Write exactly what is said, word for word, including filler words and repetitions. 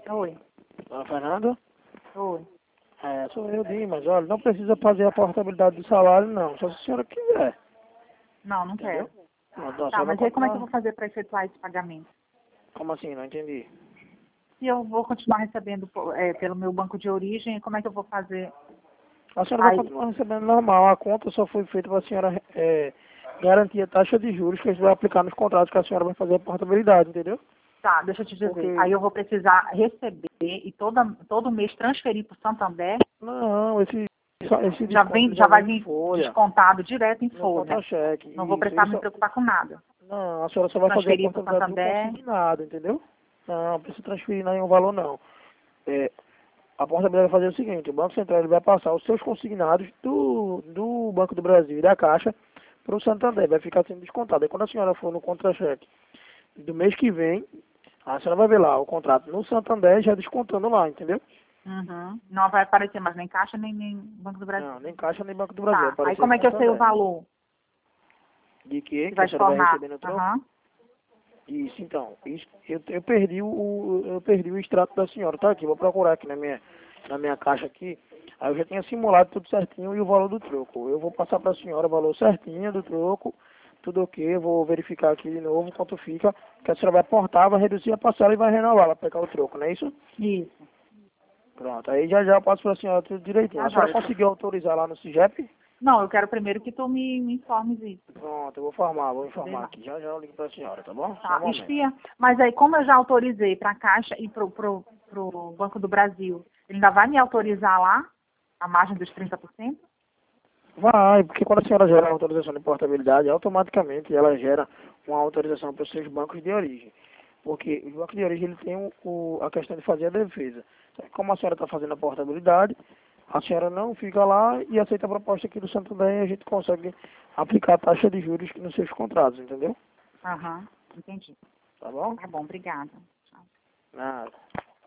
Oi. Dona Fernanda? Oi. É, sou eu, Dim, mas olha, não precisa fazer a portabilidade do salário, não. Só se a senhora quiser. Não, não Entendeu? quero. Não, não, a Tá, senhora mas vai aí como é que eu continuar. vou fazer para efetuar esse pagamento? Como assim? Não entendi. Se eu vou continuar recebendo é, pelo meu banco de origem, como é que eu vou fazer? A senhora vai Aí, continuar recebendo normal. A conta só foi feita para a senhora é, garantir a taxa de juros que a gente vai aplicar nos contratos que a senhora vai fazer a portabilidade, entendeu? tá, deixa eu te dizer. Porque, Aí eu vou precisar receber e toda, todo mês transferir para o Santander. não, esse, esse Já desconto vem, ele já já vai vem em vir folha, descontado direto em no folha. contra-cheque. Não vou Isso, precisar me isso. preocupar com nada. Não, a senhora só vai fazer a Transferir para o portabilidade do Santander. consignado, entendeu? Não, não precisa transferir nenhum valor, não. É, a portabilidade vai fazer o seguinte, o Banco Central ele vai passar os seus consignados do, do Banco do Brasil e da Caixa para o Santander, vai ficar sendo descontado. Aí quando a senhora for no contra-cheque do mês que vem, a senhora vai ver lá o contrato no Santander já descontando lá, entendeu? Uhum. Não vai aparecer mais nem Caixa, nem, nem Banco do Brasil. Não, nem Caixa nem Banco do Brasil, vai Tá. Aí aparecer como é que eu sei o Santander. valor De que? que Que vai a senhora vai estornar? receber no troco? Aham. Isso, então. Isso, eu, eu perdi o, o- eu perdi o extrato da senhora, tá aqui, vou procurar aqui na minha, na minha caixa aqui. Aí eu já tinha simulado tudo certinho e o valor do troco. Eu vou passar para a senhora o valor certinho do troco, tudo ok, vou verificar aqui de novo quanto fica, que a senhora vai aportar, vai reduzir a parcela e vai renovar, vai pegar o troco, não é isso? Isso. Pronto, aí já já eu passo para a senhora tudo direitinho. Tá, A senhora joia. conseguiu autorizar lá no CIGEP? Não, eu quero primeiro que tu me, me informes isso. Pronto, eu vou formar, vou Pra poder ir informar lá. aqui. Já já eu ligo para a senhora, tá bom? Só um Tá. momento. Espia, mas aí como eu já autorizei para a Caixa e pro, pro, pro Banco do Brasil, ele ainda vai me autorizar lá a margem dos trinta por cento? Vai, porque quando a senhora gera uma autorização de portabilidade, automaticamente ela gera uma autorização para os seus bancos de origem. Porque os bancos de origem ele tem o, o- a questão de fazer a defesa. Como a senhora está fazendo a portabilidade, a senhora não fica lá e aceita a proposta aqui do Santander e a gente consegue aplicar a taxa de juros nos seus contratos, entendeu? Aham, entendi. Tá bom? Tá bom, obrigada. Tchau. Nada.